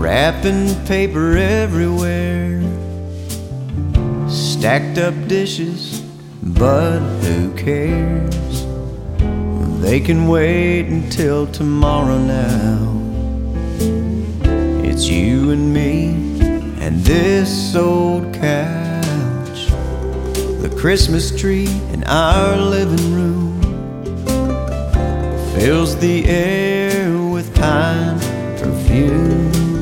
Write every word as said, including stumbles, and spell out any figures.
Wrapping paper everywhere, stacked up dishes, but who cares? They can wait until tomorrow now. It's you and me and this old couch, the Christmas tree in our living room fills the air with pine perfume.